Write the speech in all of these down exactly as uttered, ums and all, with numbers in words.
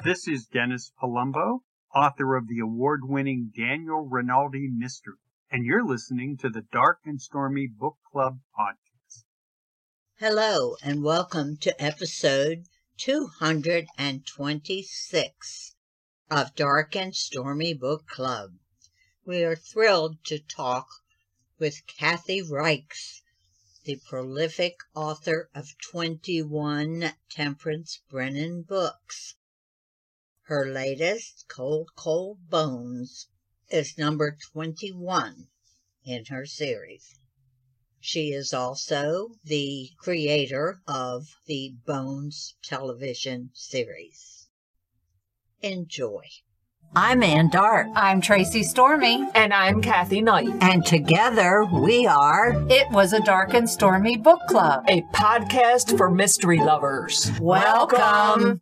This is Dennis Palumbo, author of the award-winning Daniel Rinaldi Mystery, and you're listening to the Dark and Stormy Book Club podcast. Hello, and welcome to episode two hundred twenty-six of Dark and Stormy Book Club. We are thrilled to talk with Kathy Reichs, the prolific author of twenty-one Temperance Brennan books. Her latest, Cold, Cold Bones, is number twenty-one in her series. She is also the creator of the Bones television series. Enjoy. I'm Ann Dart. I'm Tracy Stormy. And I'm Kathy Knight. And together we are It Was a Dark and Stormy Book Club, a podcast for mystery lovers. Welcome.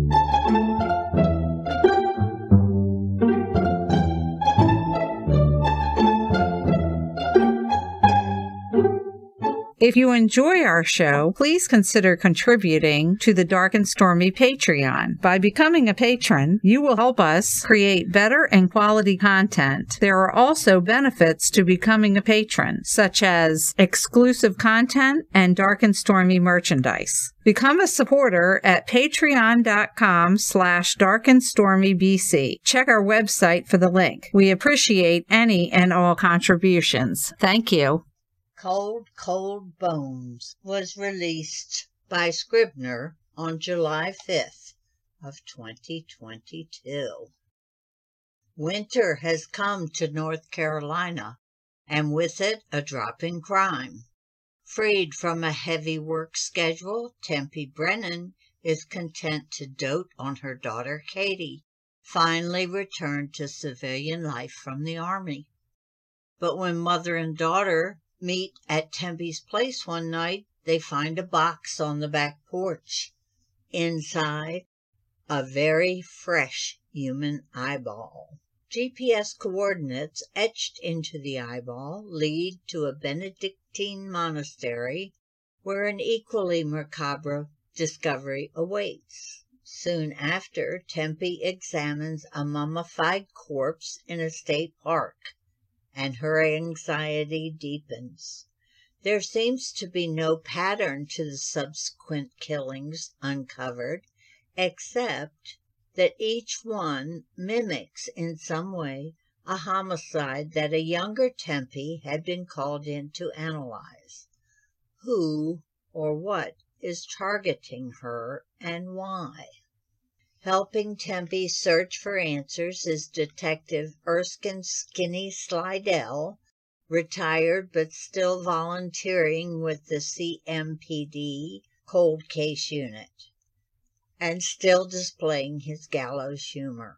If you enjoy our show, please consider contributing to the Dark and Stormy Patreon. By becoming a patron, you will help us create better and quality content. There are also benefits to becoming a patron, such as exclusive content and Dark and Stormy merchandise. Become a supporter at patreon.com slash dark and stormy BC. Check our website for the link. We appreciate any and all contributions. Thank you. Cold, Cold Bones was released by Scribner on July fifth of twenty twenty-two. Winter has come to North Carolina, and with it a drop in crime. Freed from a heavy work schedule, Tempe Brennan is content to dote on her daughter Katie, finally returned to civilian life from the Army. But when mother and daughter meet at Tempe's place one night, they find a box on the back porch. Inside, a very fresh human eyeball. G P S coordinates etched into the eyeball lead to a Benedictine monastery where an equally macabre discovery awaits. Soon after, Tempe examines a mummified corpse in a state park, and her anxiety deepens. There seems to be no pattern to the subsequent killings uncovered, except that each one mimics in some way a homicide that a younger Tempe had been called in to analyze. Who or what is targeting her and why? Helping Tempe search for answers is Detective Erskine Skinny Slidell, retired but still volunteering with the C M P D Cold Case Unit, and still displaying his gallows humor.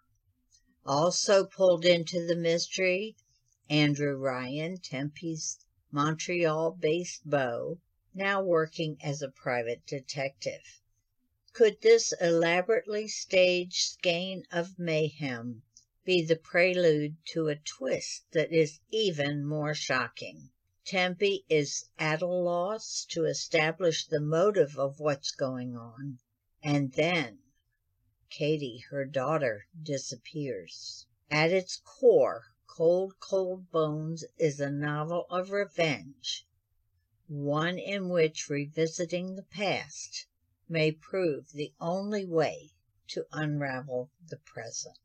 Also pulled into the mystery, Andrew Ryan, Tempe's Montreal-based beau, now working as a private detective. Could this elaborately staged skein of mayhem be the prelude to a twist that is even more shocking? Tempe is at a loss to establish the motive of what's going on, and then Katie, her daughter, disappears. At its core, Cold, Cold Bones is a novel of revenge, one in which revisiting the past may prove the only way to unravel the present.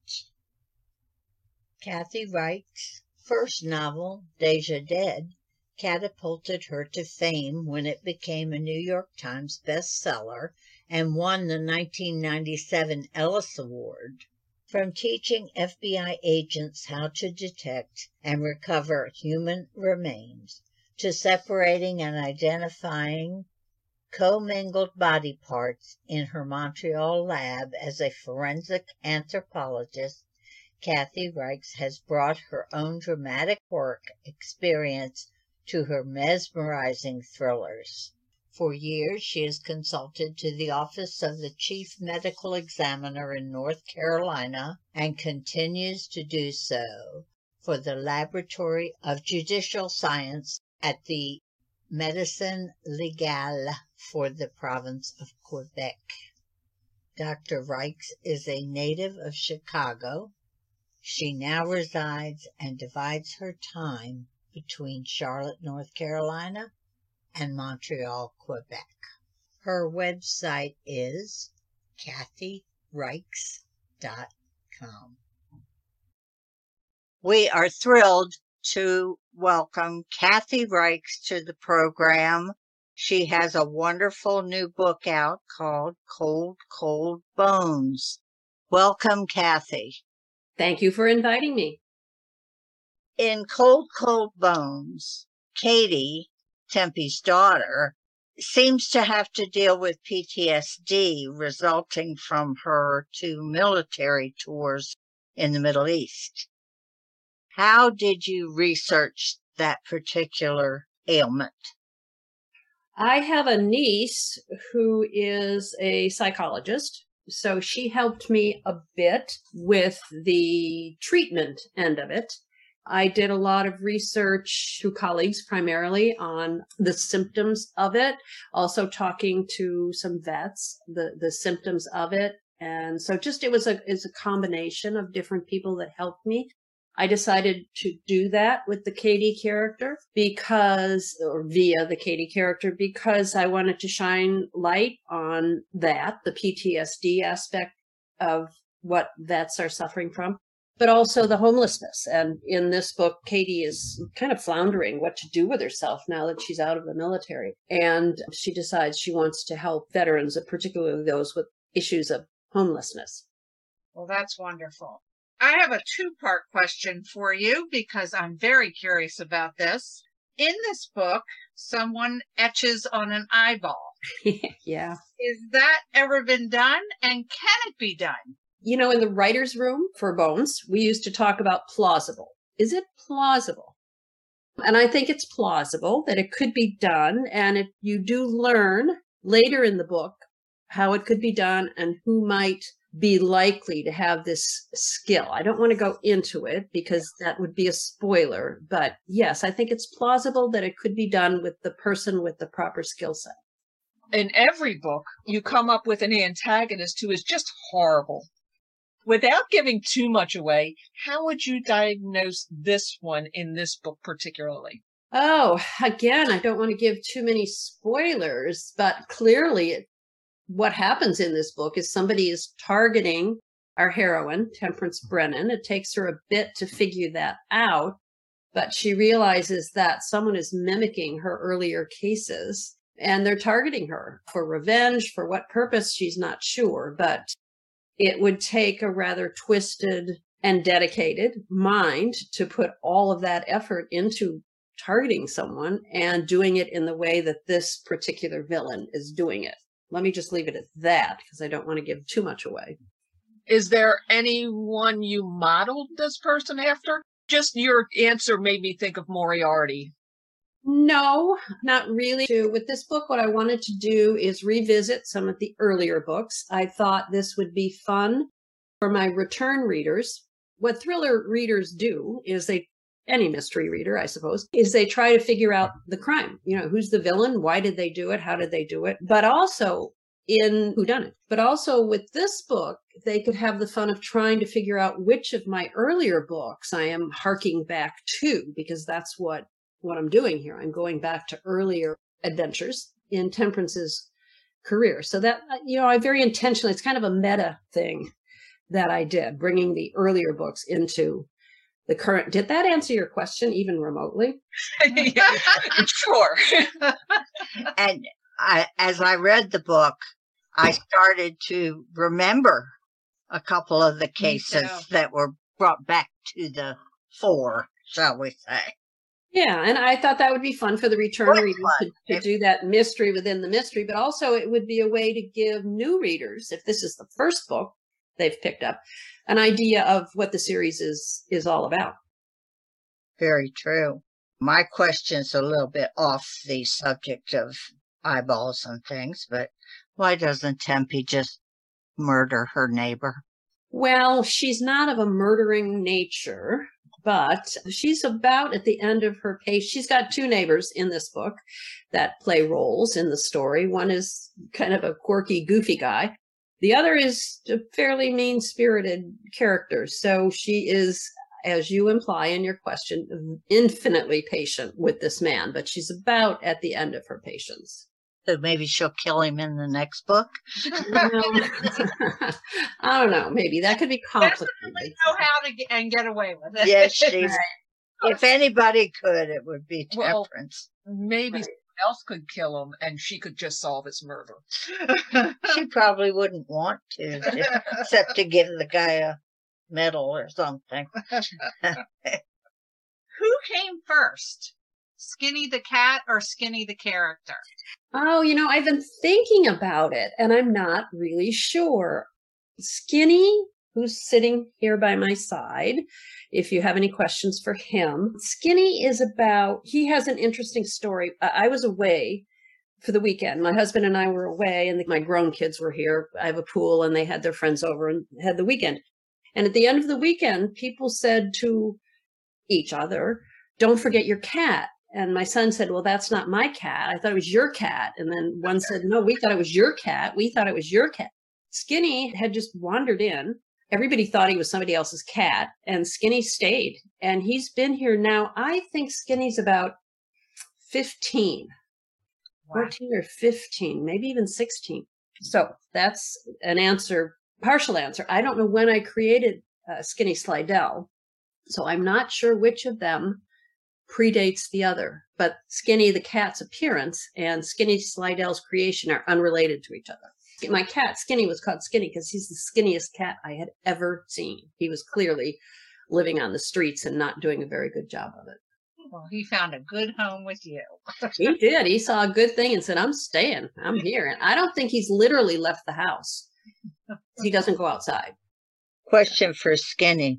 Kathy Reichs' first novel, Deja Dead, catapulted her to fame when it became a New York Times bestseller and won the nineteen ninety-seven Ellis Award. From teaching F B I agents how to detect and recover human remains, to separating and identifying commingled body parts in her Montreal lab as a forensic anthropologist, Kathy Reichs has brought her own dramatic work experience to her mesmerizing thrillers. For years, she has consulted to the Office of the Chief Medical Examiner in North Carolina and continues to do so for the Laboratory of Judicial Science at the Médecine Légale for the province of Quebec. Doctor Reichs is a native of Chicago. She now resides and divides her time between Charlotte, North Carolina, and Montreal, Quebec. Her website is Kathy Reichs dot com. We are thrilled to welcome Kathy Reichs to the program. She has a wonderful new book out called Cold, Cold Bones. Welcome, Kathy. Thank you for inviting me. In Cold, Cold Bones, Katie, Tempe's daughter, seems to have to deal with P T S D resulting from her two military tours in the Middle East. How did you research that particular ailment? I have a niece who is a psychologist, so she helped me a bit with the treatment end of it. I did a lot of research through colleagues primarily on the symptoms of it, also talking to some vets, the, the symptoms of it. And so just it was a, it's a combination of different people that helped me. I decided to do that with the Katie character because, or via the Katie character, because I wanted to shine light on that, the P T S D aspect of what vets are suffering from, but also the homelessness. And in this book, Katie is kind of floundering what to do with herself now that she's out of the military. And she decides she wants to help veterans, particularly those with issues of homelessness. Well, that's wonderful. I have a two-part question for you because I'm very curious about this. In this book, someone etches on an eyeball. Yeah. Is that ever been done, and can it be done? You know, in the writer's room for Bones, we used to talk about plausible. Is it plausible? And I think it's plausible that it could be done. And if you do learn later in the book how it could be done and who might be likely to have this skill. I don't want to go into it because that would be a spoiler. But yes, I think it's plausible that it could be done with the person with the proper skill set. In every book, you come up with an antagonist who is just horrible. Without giving too much away, how would you diagnose this one in this book particularly? Oh, again, I don't want to give too many spoilers, but clearly it, what happens in this book is somebody is targeting our heroine, Temperance Brennan. It takes her a bit to figure that out, but she realizes that someone is mimicking her earlier cases and they're targeting her for revenge. For what purpose, she's not sure, but it would take a rather twisted and dedicated mind to put all of that effort into targeting someone and doing it in the way that this particular villain is doing it. Let me just leave it at that because I don't want to give too much away. Is there anyone you modeled this person after? Just your answer made me think of Moriarty. No, not really. With this book, what I wanted to do is revisit some of the earlier books. I thought this would be fun for my return readers. What thriller readers do is they, any mystery reader, I suppose, is they try to figure out the crime. You know, who's the villain? Why did they do it? How did they do it? But also in whodunit. But also with this book, they could have the fun of trying to figure out which of my earlier books I am harking back to, because that's what what I'm doing here. I'm going back to earlier adventures in Temperance's career. So that, you know, I very intentionally, it's kind of a meta thing that I did, bringing the earlier books into the current. Did that answer your question even remotely? Yeah, sure. And I, as I read the book, I started to remember a couple of the cases that were brought back to the fore, shall we say. Yeah, and I thought that would be fun for the return readers to, to do that mystery within the mystery, but also it would be a way to give new readers, if this is the first book they've picked up, an idea of what the series is is all about. Very true. My question's a little bit off the subject of eyeballs and things, but why doesn't Tempe just murder her neighbor? Well, she's not of a murdering nature. But she's about at the end of her case. She's got two neighbors in this book that play roles in the story. One is kind of a quirky, goofy guy. The other is a fairly mean-spirited character. So she is, as you imply in your question, infinitely patient with this man, but she's about at the end of her patience. So maybe she'll kill him in the next book. I don't know. Maybe that could be complicated. Definitely know how to get, and get away with it. Yes, she's. If anybody could, it would be Well, Temperance. Maybe Right. someone else could kill him and she could just solve his murder. She probably wouldn't want to, to- except to give the guy a medal or something. Who came first? Skinny the cat or Skinny the character? Oh, you know, I've been thinking about it and I'm not really sure. Skinny, who's sitting here by my side, if you have any questions for him, Skinny is about, he has an interesting story. I I was away for the weekend. My husband and I were away and my grown kids were here. I have a pool and they had their friends over and had the weekend. And at the end of the weekend, people said to each other, "Don't forget your cat." And my son said, "Well, that's not my cat. I thought it was your cat." And then one said, "No, we thought it was your cat. We thought it was your cat." Skinny had just wandered in. Everybody thought he was somebody else's cat, and Skinny stayed. And he's been here now. I think Skinny's about fifteen, fourteen or fifteen, maybe even sixteen. So that's an answer, partial answer. I don't know when I created uh, Skinny Slidell, so I'm not sure which of them predates the other, but Skinny the cat's appearance and Skinny Slidell's creation are unrelated to each other. My cat Skinny was called Skinny because he's the skinniest cat I had ever seen. He was clearly living on the streets and not doing a very good job of it. Well, he found a good home with you. He did. He saw a good thing and said, "I'm staying. I'm here." And I don't think he's literally left the house. He doesn't go outside. Question for Skinny.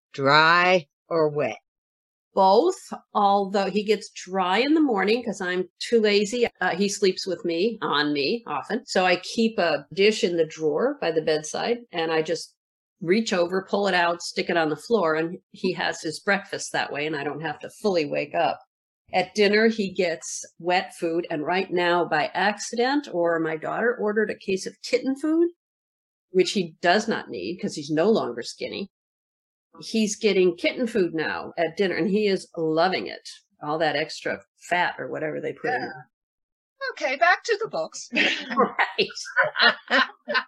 Dry or wet? Both, although he gets dry in the morning because I'm too lazy. Uh, he sleeps with me, on me often. So I keep a dish in the drawer by the bedside and I just reach over, pull it out, stick it on the floor, and he has his breakfast that way and I don't have to fully wake up. At dinner, he gets wet food. And right now, by accident, or my daughter ordered a case of kitten food, which he does not need because he's no longer Skinny. He's getting kitten food now at dinner and he is loving it. All that extra fat or whatever they put in it. Okay, back to the books. Right.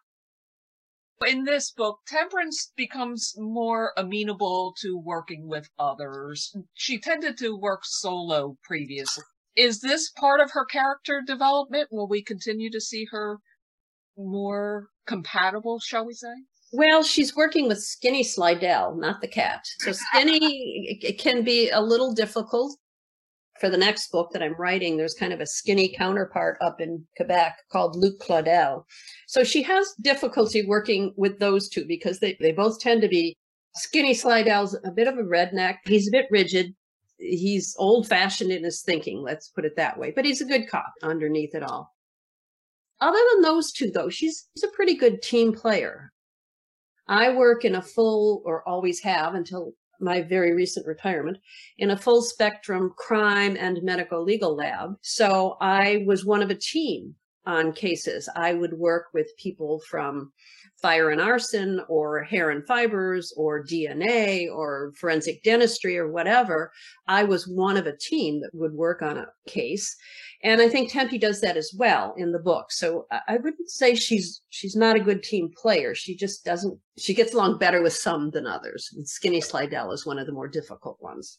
In this book, Temperance becomes more amenable to working with others. She tended to work solo previously. Is this part of her character development? Will we continue to see her more compatible, shall we say? Well, she's working with Skinny Slidell, not the cat. So Skinny it can be a little difficult. For the next book that I'm writing, there's kind of a Skinny counterpart up in Quebec called Luc Claudel. So she has difficulty working with those two because they, they both tend to be, Skinny Slidell's a bit of a redneck. He's a bit rigid. He's old-fashioned in his thinking, let's put it that way. But he's a good cop underneath it all. Other than those two, though, she's, she's a pretty good team player. I work in a full, or always have until my very recent retirement, in a full spectrum crime and medical legal lab. So I was one of a team on cases. I would work with people from fire and arson or hair and fibers or D N A or forensic dentistry or whatever. I was one of a team that would work on a case. And I think Tempe does that as well in the book. So I wouldn't say she's she's not a good team player. She just doesn't, she gets along better with some than others. And Skinny Slidell is one of the more difficult ones.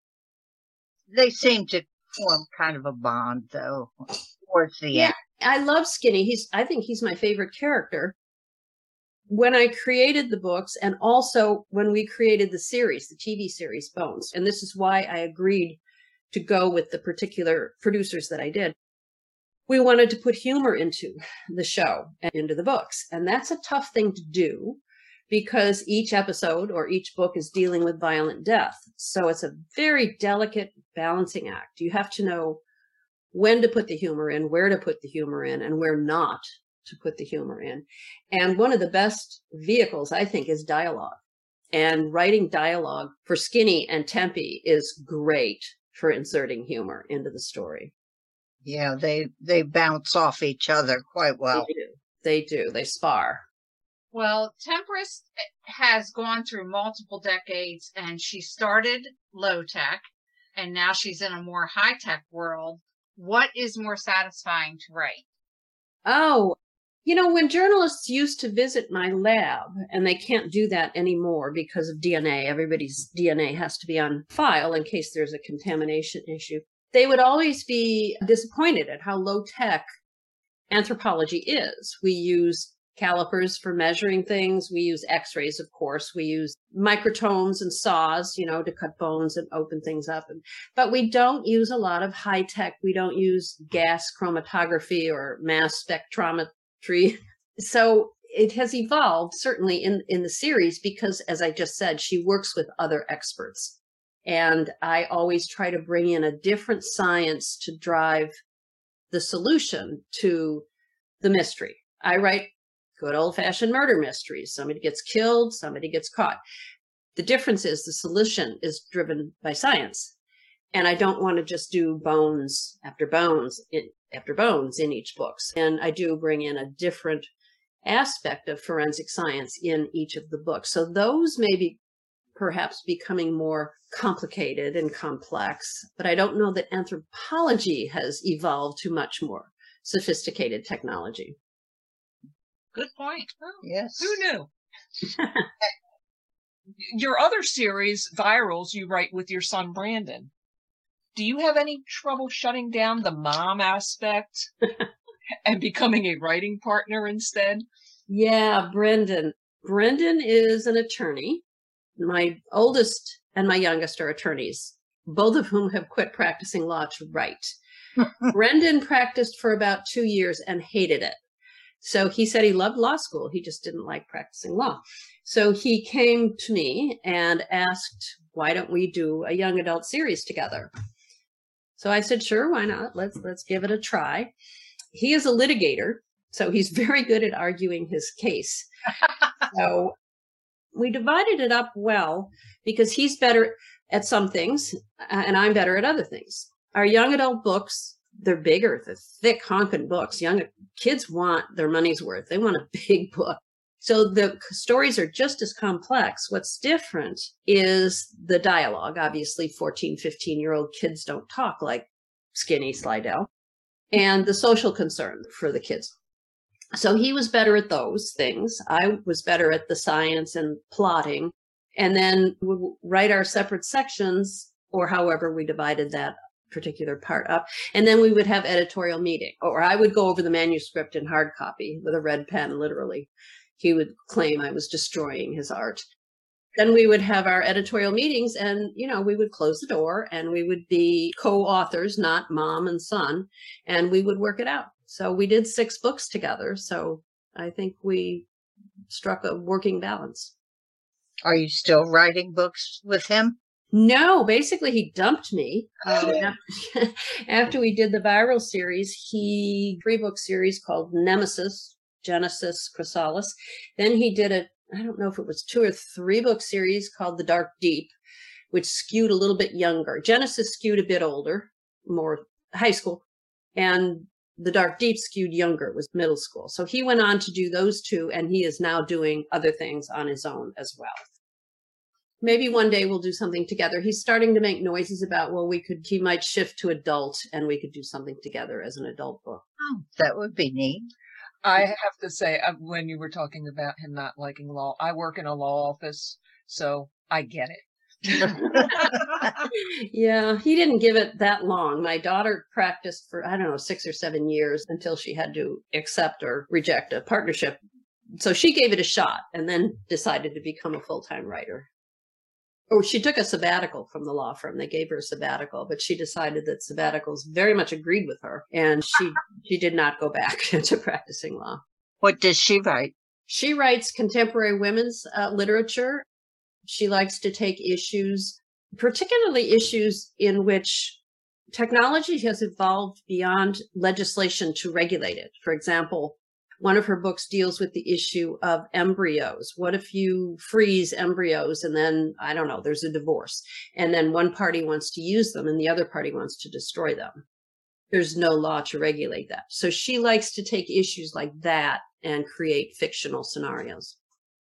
They seem to form kind of a bond, though, towards the Yeah, end. I love Skinny. He's, I think he's my favorite character. When I created the books and also when we created the series, the T V series Bones, and this is why I agreed to go with the particular producers that I did. We wanted to put humor into the show and into the books. And that's a tough thing to do because each episode or each book is dealing with violent death. So it's a very delicate balancing act. You have to know when to put the humor in, where to put the humor in, and where not to put the humor in. And one of the best vehicles, I think, is dialogue. And writing dialogue for Skinny and Tempe is great for inserting humor into the story. Yeah, they they bounce off each other quite well. They do. They do. They spar. Well, Temperance has gone through multiple decades, and she started low tech, and now she's in a more high tech world. What is more satisfying to write? Oh, you know, when journalists used to visit my lab, and they can't do that anymore because of D N A, everybody's D N A has to be on file in case there's a contamination issue. They would always be disappointed at how low tech anthropology is. We use calipers for measuring things. We use x-rays, of course. We use microtomes and saws, you know, to cut bones and open things up. But we don't use a lot of high tech. We don't use gas chromatography or mass spectrometry. So it has evolved, certainly in, in the series, because, as I just said, she works with other experts. And I always try to bring in a different science to drive the solution to the mystery. I write good old-fashioned murder mysteries. Somebody gets killed, somebody gets caught. The difference is the solution is driven by science. And I don't want to just do bones after bones in, after bones in each book. And I do bring in a different aspect of forensic science in each of the books. So those may be perhaps becoming more complicated and complex, but I don't know that anthropology has evolved to much more sophisticated technology. Good point. Oh, yes. Who knew? Your other series, Virals, you write with your son, Brandon. Do you have any trouble shutting down the mom aspect and becoming a writing partner instead? Yeah, Brendan. Brendan is an attorney. My oldest and my youngest are attorneys, both of whom have quit practicing law to write. Brendan practiced for about two years and hated it. So he said he loved law school. He just didn't like practicing law. So he came to me and asked, why don't we do a young adult series together? So I said, sure, why not? Let's, let's give it a try. He is a litigator, so he's very good at arguing his case. So we divided it up well because he's better at some things and I'm better at other things. Our young adult books, they're bigger, they're thick honking books. Young kids want their money's worth. They want a big book. So the stories are just as complex. What's different is the dialogue. Obviously, fourteen, fifteen year old kids don't talk like skinny Slidell, and the social concern for the kids. So he was better at those things. I was better at the science and plotting, and then we would write our separate sections, or however we divided that particular part up. And then we would have editorial meeting, or I would go over the manuscript in hard copy with a red pen, literally. He would claim I was destroying his art. Then we would have our editorial meetings and, you know, we would close the door and we would be co-authors, not mom and son, and we would work it out. So we did six books together. So I think we struck a working balance. Are you still writing books with him? No, basically he dumped me. Um, after, after we did the Viral series, he three book series called Nemesis, Genesis, Chrysalis. Then he did a, I don't know if it was two or three book series called The Dark Deep, which skewed a little bit younger. Genesis skewed a bit older, more high school, and The Dark Deep skewed younger, was middle school. So he went on to do those two, and he is now doing other things on his own as well. Maybe one day we'll do something together. He's starting to make noises about, well, we could, he might shift to adult and we could do something together as an adult book. Oh, that would be neat. I have to say, uh, when you were talking about him not liking law, I work in a law office, so I get it. Yeah, he didn't give it that long. My daughter practiced for, I don't know, six or seven years until she had to accept or reject a partnership. So she gave it a shot and then decided to become a full-time writer. Oh, she took a sabbatical from the law firm. They gave her a sabbatical, but she decided that sabbaticals very much agreed with her, and she she did not go back to practicing law. What does she write? She writes contemporary women's uh, literature. She likes to take issues, particularly issues in which technology has evolved beyond legislation to regulate it. For example, one of her books deals with the issue of embryos. What if you freeze embryos and then, I don't know, there's a divorce, and then one party wants to use them and the other party wants to destroy them? There's no law to regulate that. So she likes to take issues like that and create fictional scenarios.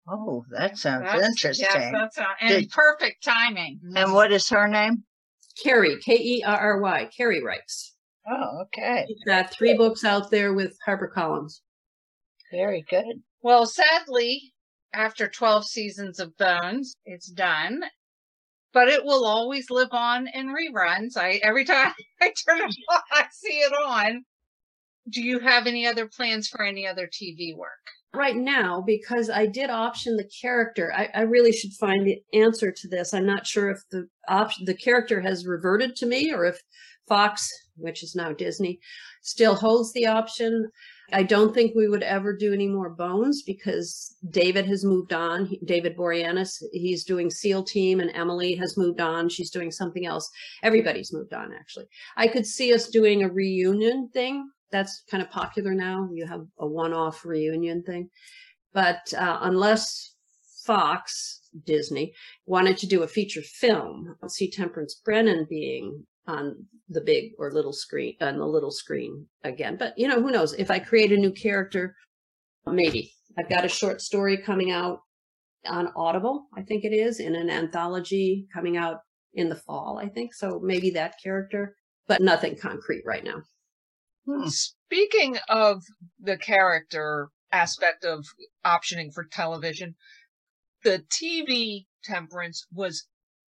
Oh, that sounds That's, interesting. yes, that's uh, and Did- perfect timing. And what is her name? Carrie, K E R R Y, Carrie writes. Oh, okay. She's got three books out there with HarperCollins. Very good. Well, sadly, after twelve seasons of Bones, it's done. But it will always live on in reruns. I every time I turn it on, I see it on. Do you have any other plans for any other T V work? Right now, because I did option the character, I, I really should find the answer to this. I'm not sure if the option, the character has reverted to me, or if Fox, which is now Disney, still holds the option. I don't think we would ever do any more Bones because David has moved on. He, David Boreanaz, he's doing SEAL Team, and Emily has moved on. She's doing something else. Everybody's moved on, actually. I could see us doing a reunion thing. That's kind of popular now. You have a one-off reunion thing. But uh, unless Fox, Disney, wanted to do a feature film, I don't see Temperance Brennan being on the big or little screen, on the little screen again. But, you know, who knows? If I create a new character, maybe. I've got a short story coming out on Audible, I think it is, in an anthology coming out in the fall, I think. So maybe that character, but nothing concrete right now. Hmm. Speaking of the character aspect of optioning for television, the T V Temperance was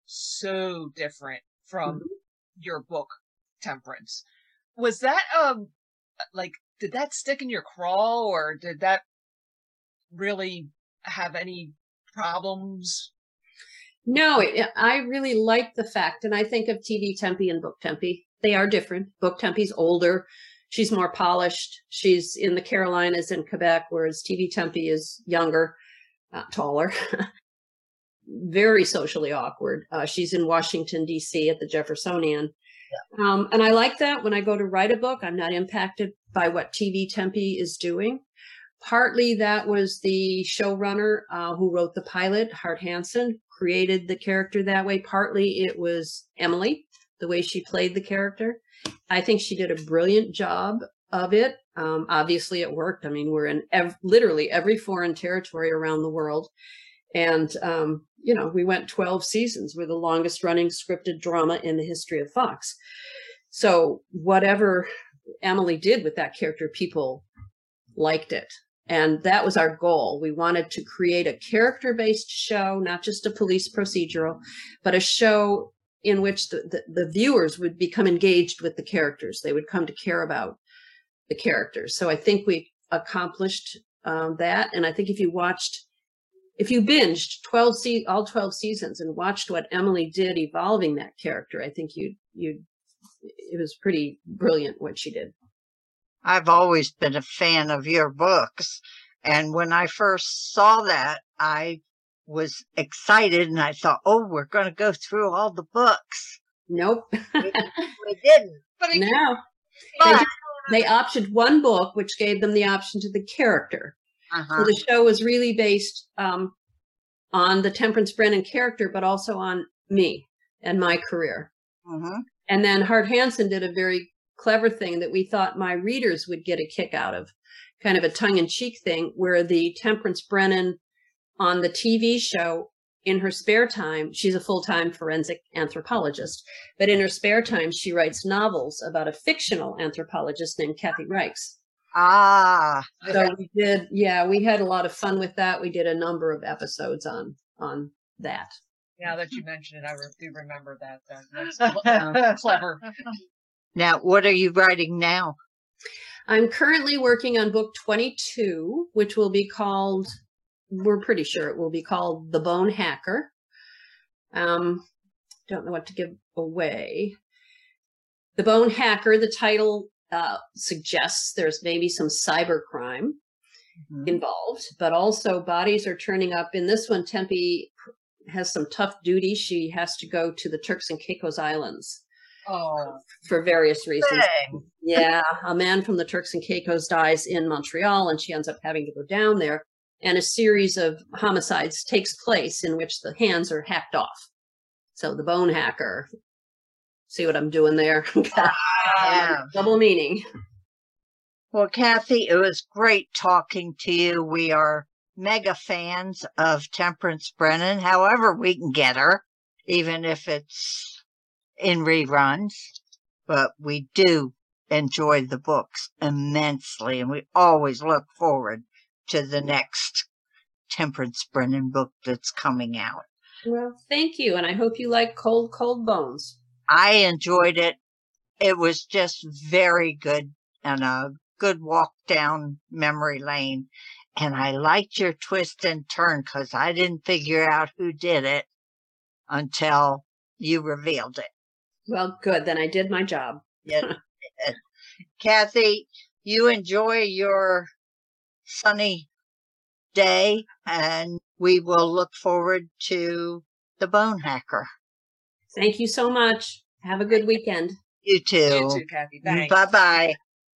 so different from mm-hmm. your book Temperance. Was that um like did that stick in your craw, or did that really have any problems? No, it, I really like the fact, and I think of T V Tempe and Book Tempe. They are different. Book Tempe's older. She's more polished. She's in the Carolinas and Quebec, whereas T V Tempe is younger, uh, taller, very socially awkward. Uh, she's in Washington, D C at the Jeffersonian. Yeah. Um, and I like that when I go to write a book, I'm not impacted by what T V Tempe is doing. Partly that was the showrunner uh, who wrote the pilot, Hart Hansen, created the character that way. Partly it was Emily, the way she played the character. I think she did a brilliant job of it. Um, obviously, it worked. I mean, we're in ev- literally every foreign territory around the world. And, um, you know, we went twelve seasons. We're the longest running scripted drama in the history of Fox. So whatever Emily did with that character, people liked it. And that was our goal. We wanted to create a character-based show, not just a police procedural, but a show in which the, the, the viewers would become engaged with the characters. They would come to care about the characters. So I think we accomplished um, that. And I think if you watched, if you binged twelve se- all twelve seasons and watched what Emily did evolving that character, I think you you it was pretty brilliant what she did. I've always been a fan of your books. And when I first saw that, I was excited and I thought, oh, we're going to go through all the books. Nope. we, we didn't. But it, No. but, They, just, they optioned one book, which gave them the option to the character. Uh-huh. So the show was really based um, on the Temperance Brennan character, but also on me and my career. Uh-huh. And then Hart Hansen did a very clever thing that we thought my readers would get a kick out of, kind of a tongue-in-cheek thing, where the Temperance Brennan on the T V show, in her spare time, she's a full-time forensic anthropologist, but in her spare time, she writes novels about a fictional anthropologist named Kathy Reichs. Ah. So we did, yeah, we had a lot of fun with that. We did a number of episodes on on that. Now that you mention it, I re- do remember that. that that's clever. Now, what are you writing now? I'm currently working on book twenty-two, which will be called, we're pretty sure it will be called The Bone Hacker. Um, don't know what to give away. The Bone Hacker, the title uh, suggests there's maybe some cybercrime mm-hmm. involved, but also bodies are turning up. In this one, Tempe has some tough duty. She has to go to the Turks and Caicos Islands. Oh, for various reasons. Dang. Yeah, a man from the Turks and Caicos dies in Montreal, and she ends up having to go down there. And a series of homicides takes place in which the hands are hacked off. So the bone hacker. See what I'm doing there? Yeah. Double meaning. Well, Kathy, it was great talking to you. We are mega fans of Temperance Brennan, however we can get her, even if it's in reruns. But we do enjoy the books immensely, and we always look forward to the next Temperance Brennan book that's coming out. Well, thank you, and I hope you like Cold, Cold Bones. I enjoyed it. It was just very good and a good walk down memory lane. And I liked your twist and turn because I didn't figure out who did it until you revealed it. Well, good. Then I did my job. Yeah. Kathy, you enjoy your sunny day, and we will look forward to The Bone Hacker. Thank you so much. Have a good weekend. You too. You too, Kathy. Thanks. Bye-bye.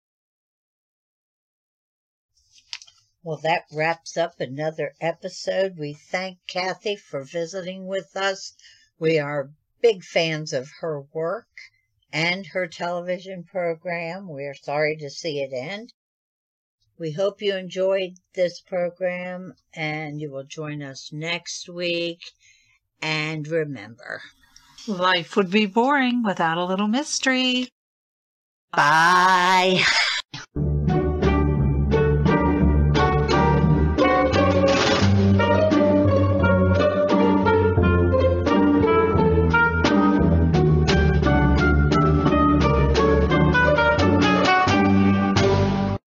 Well, that wraps up another episode. We thank Kathy for visiting with us. We are big fans of her work and her television program. We are sorry to see it end. We hope you enjoyed this program and you will join us next week. And remember, Life would be boring without a little mystery. bye.